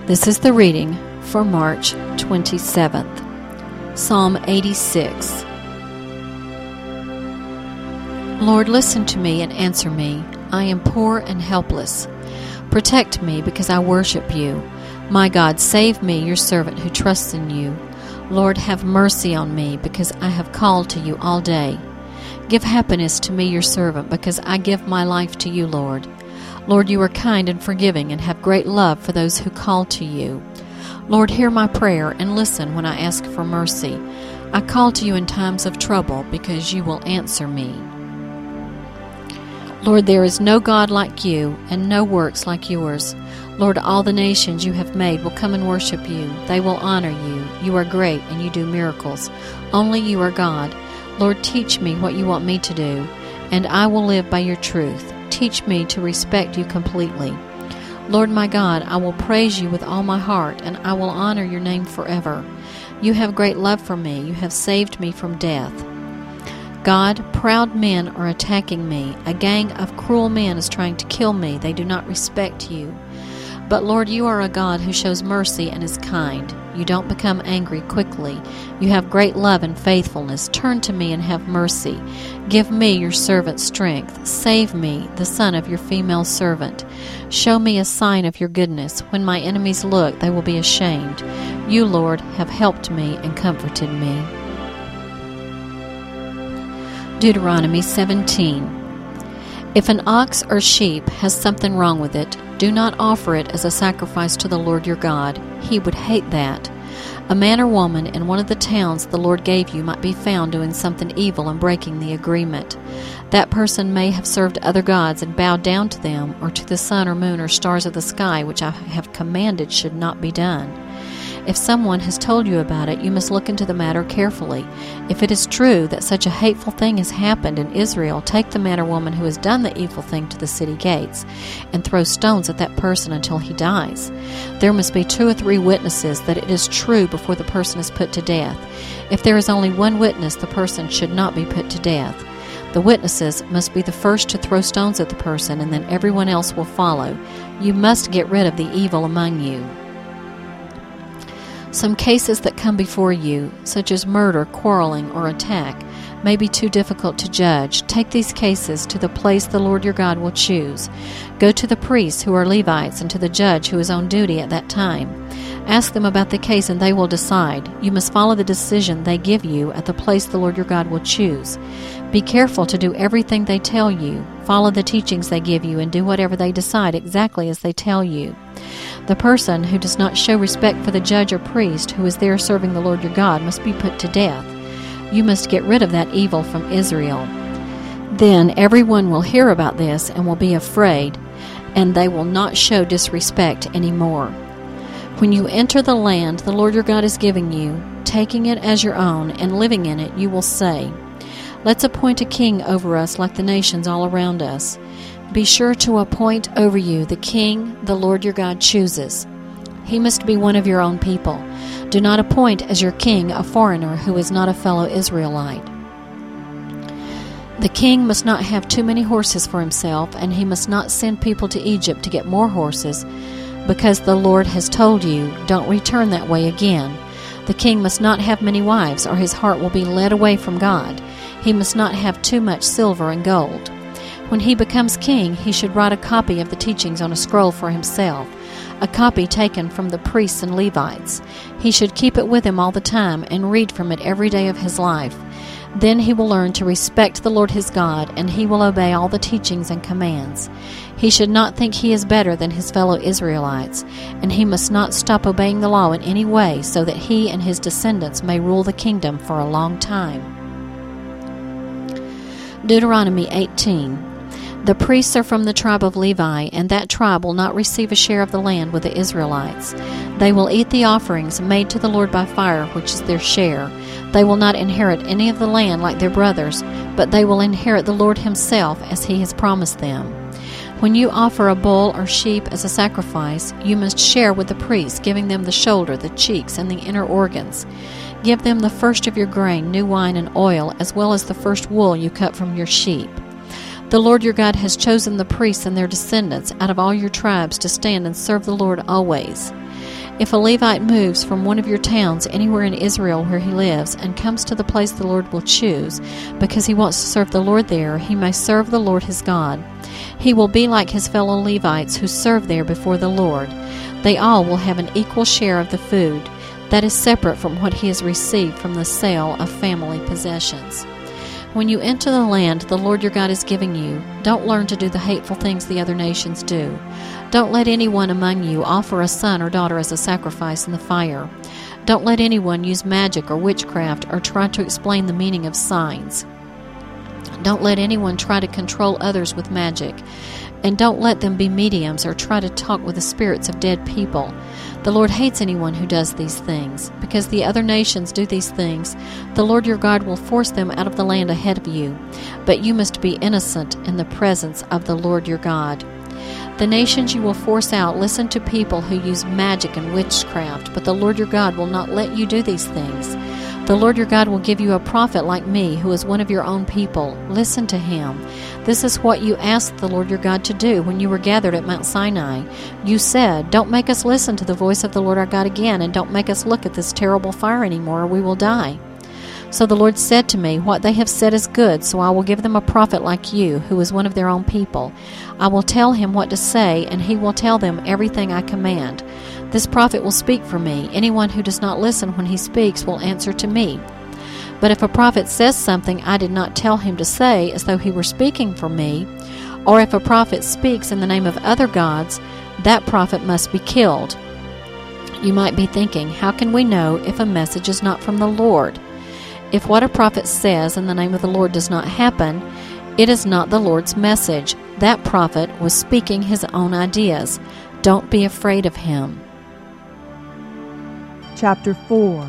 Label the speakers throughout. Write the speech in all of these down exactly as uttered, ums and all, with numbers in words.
Speaker 1: This is the reading for March twenty-seventh. Psalm eighty-six. Lord, listen to me and answer me. I am poor and helpless. Protect me because I worship you. My God, save me, your servant who trusts in you. Lord, have mercy on me because I have called to you all day. Give happiness to me, your servant, because I give my life to you, Lord. Lord, you are kind and forgiving and have great love for those who call to you. Lord, hear my prayer and listen when I ask for mercy. I call to you in times of trouble because you will answer me. Lord, there is no God like you and no works like yours. Lord, all the nations you have made will come and worship you. They will honor you. You are great and you do miracles. Only you are God. Lord, teach me what you want me to do, and I will live by your truth. Teach me to respect you completely. Lord my God, I will praise you with all my heart, and I will honor your name forever. You have great love for me. You have saved me from death. God, proud men are attacking me. A gang of cruel men is trying to kill me. They do not respect you. But Lord, you are a God who shows mercy and is kind. You don't become angry quickly. You have great love and faithfulness. Turn to me and have mercy. Give me, your servant, strength. Save me, the son of your female servant. Show me a sign of your goodness. When my enemies look, they will be ashamed. You, Lord, have helped me and comforted me. Deuteronomy seventeen. If an ox or sheep has something wrong with it, do not offer it as a sacrifice to the Lord your God. He would hate that. A man or woman in one of the towns the Lord gave you might be found doing something evil and breaking the agreement. That person may have served other gods and bowed down to them, or to the sun or moon or stars of the sky, which I have commanded should not be done. If someone has told you about it, you must look into the matter carefully. If it is true that such a hateful thing has happened in Israel, take the man or woman who has done the evil thing to the city gates and throw stones at that person until he dies. There must be two or three witnesses that it is true before the person is put to death. If there is only one witness, the person should not be put to death. The witnesses must be the first to throw stones at the person, and then everyone else will follow. You must get rid of the evil among you. Some cases that come before you, such as murder, quarreling, or attack, may be too difficult to judge. Take these cases to the place the Lord your God will choose. Go to the priests who are Levites and to the judge who is on duty at that time. Ask them about the case and they will decide. You must follow the decision they give you at the place the Lord your God will choose. Be careful to do everything they tell you. Follow the teachings they give you and do whatever they decide exactly as they tell you. The person who does not show respect for the judge or priest who is there serving the Lord your God must be put to death. You must get rid of that evil from Israel. Then everyone will hear about this and will be afraid, and they will not show disrespect anymore. When you enter the land the Lord your God is giving you, taking it as your own and living in it, you will say, "Let's appoint a king over us like the nations all around us." Be sure to appoint over you the king the Lord your God chooses. He must be one of your own people. Do not appoint as your king a foreigner who is not a fellow Israelite. The king must not have too many horses for himself, and he must not send people to Egypt to get more horses, because the Lord has told you, "Don't return that way again." The king must not have many wives, or his heart will be led away from God. He must not have too much silver and gold. When he becomes king, he should write a copy of the teachings on a scroll for himself, a copy taken from the priests and Levites. He should keep it with him all the time and read from it every day of his life. Then he will learn to respect the Lord his God, and he will obey all the teachings and commands. He should not think he is better than his fellow Israelites, and he must not stop obeying the law in any way, so that he and his descendants may rule the kingdom for a long time. Deuteronomy eighteen. The priests are from the tribe of Levi, and that tribe will not receive a share of the land with the Israelites. They will eat the offerings made to the Lord by fire, which is their share. They will not inherit any of the land like their brothers, but they will inherit the Lord himself as he has promised them. When you offer a bull or sheep as a sacrifice, you must share with the priests, giving them the shoulder, the cheeks, and the inner organs. Give them the first of your grain, new wine, and oil, as well as the first wool you cut from your sheep. The Lord your God has chosen the priests and their descendants out of all your tribes to stand and serve the Lord always. If a Levite moves from one of your towns anywhere in Israel where he lives and comes to the place the Lord will choose, because he wants to serve the Lord there, he may serve the Lord his God. He will be like his fellow Levites who serve there before the Lord. They all will have an equal share of the food. That is separate from what he has received from the sale of family possessions. When you enter the land the Lord your God is giving you, don't learn to do the hateful things the other nations do. Don't let anyone among you offer a son or daughter as a sacrifice in the fire. Don't let anyone use magic or witchcraft or try to explain the meaning of signs. Don't let anyone try to control others with magic. And don't let them be mediums or try to talk with the spirits of dead people. The Lord hates anyone who does these things. Because the other nations do these things, the Lord your God will force them out of the land ahead of you. But you must be innocent in the presence of the Lord your God. The nations you will force out listen to people who use magic and witchcraft, but the Lord your God will not let you do these things. The Lord your God will give you a prophet like me, who is one of your own people. Listen to him. This is what you asked the Lord your God to do when you were gathered at Mount Sinai. You said, "Don't make us listen to the voice of the Lord our God again, and don't make us look at this terrible fire anymore, or we will die." So the Lord said to me, "What they have said is good, so I will give them a prophet like you, who is one of their own people. I will tell him what to say, and he will tell them everything I command. This prophet will speak for me. Anyone who does not listen when he speaks will answer to me. But if a prophet says something I did not tell him to say, as though he were speaking for me, or if a prophet speaks in the name of other gods, that prophet must be killed." You might be thinking, how can we know if a message is not from the Lord? If what a prophet says in the name of the Lord does not happen, it is not the Lord's message. That prophet was speaking his own ideas. Don't be afraid of him.
Speaker 2: Chapter four.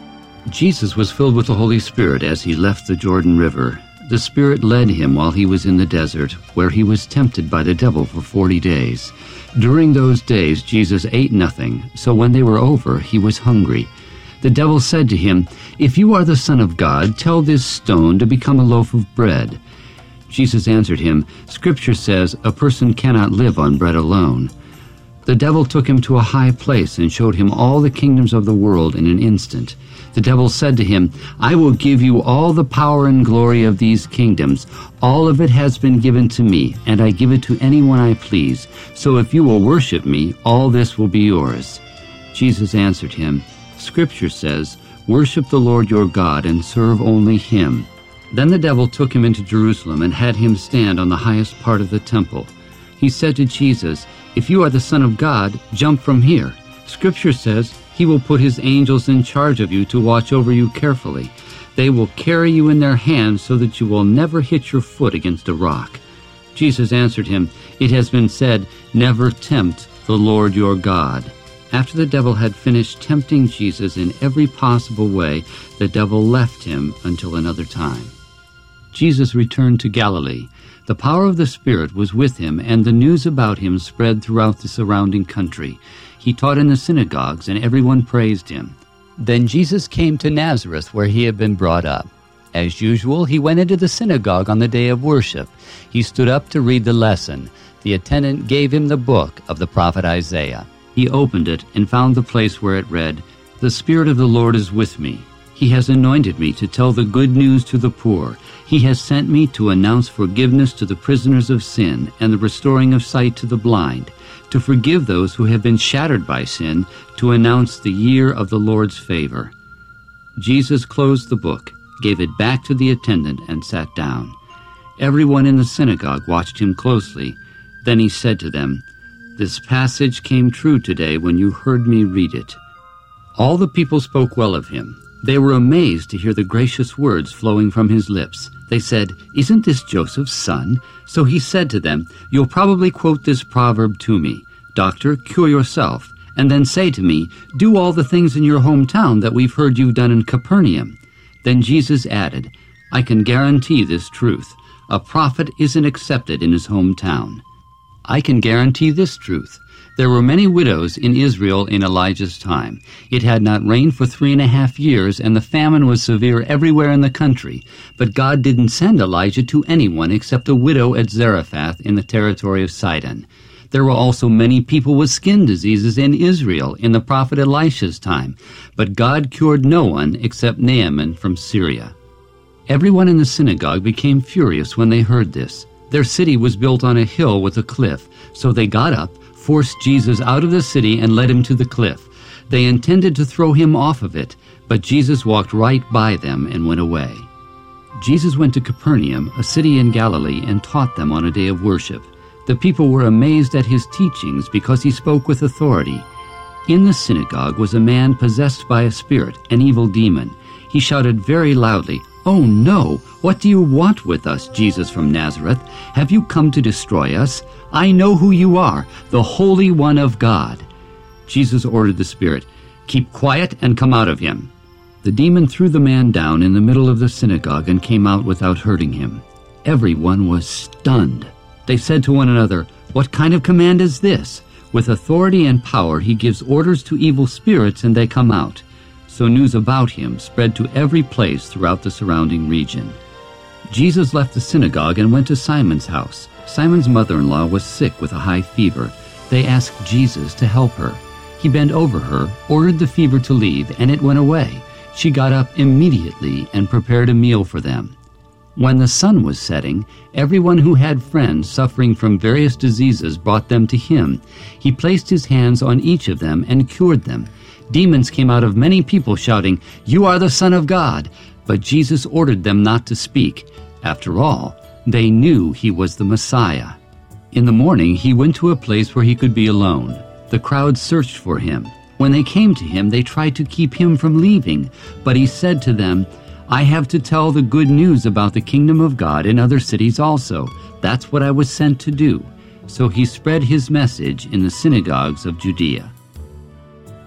Speaker 3: Jesus was filled with the Holy Spirit as he left the Jordan River. The Spirit led him while he was in the desert, where he was tempted by the devil for forty days. During those days Jesus ate nothing, so when they were over, he was hungry. The devil said to him, "If you are the Son of God, tell this stone to become a loaf of bread." Jesus answered him, "Scripture says, a person cannot live on bread alone." The devil took him to a high place and showed him all the kingdoms of the world in an instant. The devil said to him, "I will give you all the power and glory of these kingdoms. All of it has been given to me, and I give it to anyone I please. So if you will worship me, all this will be yours." Jesus answered him, "Scripture says, worship the Lord your God and serve only him." Then the devil took him into Jerusalem and had him stand on the highest part of the temple. He said to Jesus, "If you are the Son of God, jump from here. Scripture says he will put his angels in charge of you to watch over you carefully. They will carry you in their hands so that you will never hit your foot against a rock." Jesus answered him, "It has been said, never tempt the Lord your God." After the devil had finished tempting Jesus in every possible way, the devil left him until another time. Jesus returned to Galilee. The power of the Spirit was with him, and the news about him spread throughout the surrounding country. He taught in the synagogues, and everyone praised him. Then Jesus came to Nazareth, where he had been brought up. As usual, he went into the synagogue on the day of worship. He stood up to read the lesson. The attendant gave him the book of the prophet Isaiah. He opened it and found the place where it read, "The Spirit of the Lord is with me. He has anointed me to tell the good news to the poor. He has sent me to announce forgiveness to the prisoners of sin and the restoring of sight to the blind, to forgive those who have been shattered by sin, to announce the year of the Lord's favor." Jesus closed the book, gave it back to the attendant, and sat down. Everyone in the synagogue watched him closely. Then he said to them, "This passage came true today when you heard me read it." All the people spoke well of him. They were amazed to hear the gracious words flowing from his lips. They said, "Isn't this Joseph's son?" So he said to them, "You'll probably quote this proverb to me, 'Doctor, cure yourself,' and then say to me, 'Do all the things in your hometown that we've heard you've done in Capernaum.'" Then Jesus added, "I can guarantee this truth. A prophet isn't accepted in his hometown." I can guarantee this truth. There were many widows in Israel in Elijah's time. It had not rained for three and a half years, and the famine was severe everywhere in the country. But God didn't send Elijah to anyone except a widow at Zarephath in the territory of Sidon. There were also many people with skin diseases in Israel in the prophet Elisha's time, but God cured no one except Naaman from Syria. Everyone in the synagogue became furious when they heard this. Their city was built on a hill with a cliff, so they got up, forced Jesus out of the city, and led him to the cliff. They intended to throw him off of it, but Jesus walked right by them and went away. Jesus went to Capernaum, a city in Galilee, and taught them on a day of worship. The people were amazed at his teachings because he spoke with authority. In the synagogue was a man possessed by a spirit, an evil demon. He shouted very loudly, "Oh no! What do you want with us, Jesus from Nazareth? Have you come to destroy us? I know who you are, the Holy One of God." Jesus ordered the spirit, "Keep quiet and come out of him." The demon threw the man down in the middle of the synagogue and came out without hurting him. Everyone was stunned. They said to one another, "What kind of command is this? With authority and power he gives orders to evil spirits and they come out." So news about him spread to every place throughout the surrounding region. Jesus left the synagogue and went to Simon's house. Simon's mother-in-law was sick with a high fever. They asked Jesus to help her. He bent over her, ordered the fever to leave, and it went away. She got up immediately and prepared a meal for them. When the sun was setting, everyone who had friends suffering from various diseases brought them to him. He placed his hands on each of them and cured them. Demons came out of many people shouting, "You are the Son of God!" But Jesus ordered them not to speak. After all, they knew he was the Messiah. In the morning he went to a place where he could be alone. The crowd searched for him. When they came to him, they tried to keep him from leaving. But he said to them, "I have to tell the good news about the kingdom of God in other cities also. That's what I was sent to do." So he spread his message in the synagogues of Judea.